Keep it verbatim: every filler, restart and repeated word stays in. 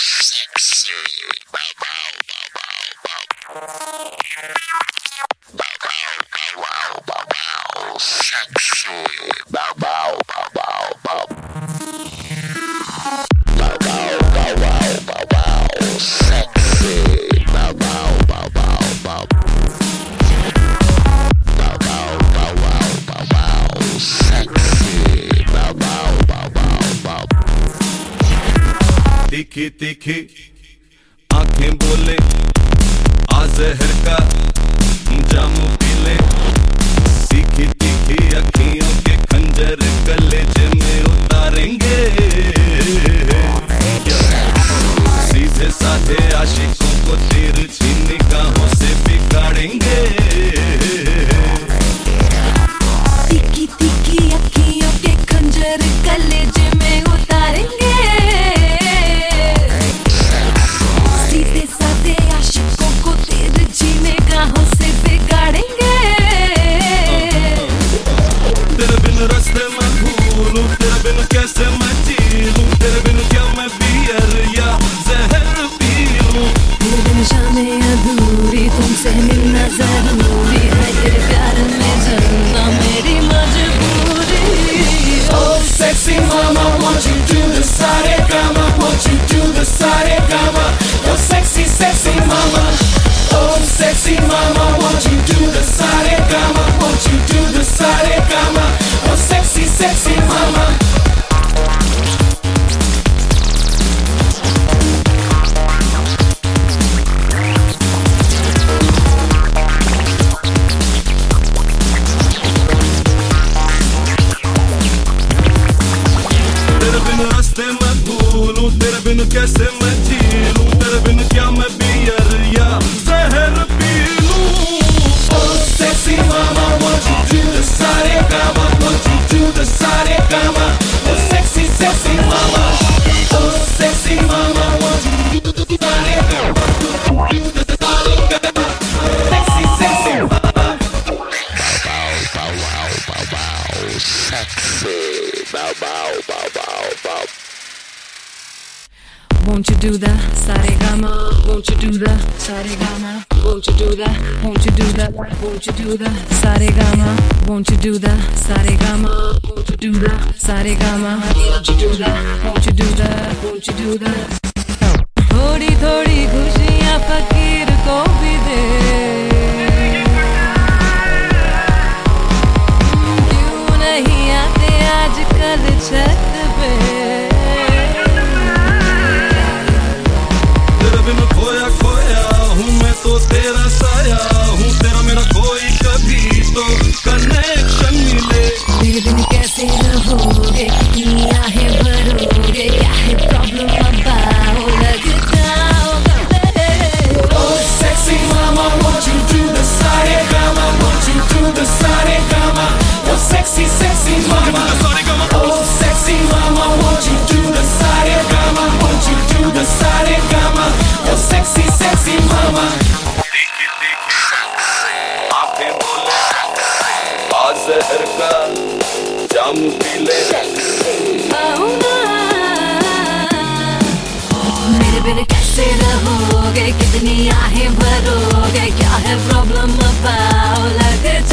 sexy, bow bow bow bow bow, bow bow bow, sexy, bow bow bow bow bow, bow bow bow bow bow, sexy, bow bow bow bow bow, bow bow bow bow bow, sexy, bow bow bow bow bow. तीखी तीखी आंखें बोले आ जहर का Jamu P ले, तीखी तीखी अखियों के खंजर कलेजे में उतारेंगे, सीधे साधे आशिकों को तिरछी निगाहों से बिगाड़ेंगे। तीखी तीखी अखियों के खंजर कलेजे में उतारेंगे, सीधे साधे आशिकों को तिरछी निगाहों से बिगाड़ेंगे। तेरे बिन रास्ते मैं भूलूं, तेरे बिन कैसे मैं जी लूं, तेरे बिन क्या मैं बियर या जहर पी लूं। तेरे बिन शामें अधूरी, तुमसे मिलना जरूरी है, तेरे प्यार में जलना मेरी मजबूरी। Oh sexy mama, won't you do the sare gama, won't you do the sare gama, oh sexy sexy mama. Oh sexy mama, won't you do the sare gama, won't you do the sare gama, oh sexy sexy mama. तेरे बिन रास्ते मैं भूलूं, तेरे बिन कैसे मैं जी लूं, तेरे बिन क्या मैं बियर या जहर पी लूं। Oh sexy mama, won't you do the sare gama, won't you do the sare gama, oh sexy sexy mama. Oh sexy mama, won't you do the sare gama, won't you do the sare gama, sexy sexy mama. Bow bow bow bow, sexy, bow bow bow bow bow. Won't you do the saregama? Won't you do the saregama? Won't you do the? Won't you do the? Won't you do the saregama? Won't you do the saregama? Won't you do the saregama? Won't you do the? Won't you do the? Won't you do the? थोड़ी थोड़ी खुशियाँ फकीर को भी दे, क्यों नहीं आते आजकल छत पे। तेरे बिन खोया खोया हूँ मैं तो तेरा साया हूँ, तेरा मेरा कोई कभी तो कनेक्शन मिले। मेरे बिन कैसे रहोगे, कितनी आहें भरोगे, क्या है प्रॉब्लम बताओ, लगता होगा मेरे। Oh sexy mama, won't you do the sare gama, won't you do the sare gama, oh sexy sexy mama. Oh sexy mama, won't you do the sare gama, won't you do the sare gama, oh sexy sexy mama. तीखी तीखी आंखें बोले आ जहर का जाम P ले, मेरे बिन कैसे रहोगे, कितनी आहें भरोगे, क्या है प्रॉब्लम बताओ, लगता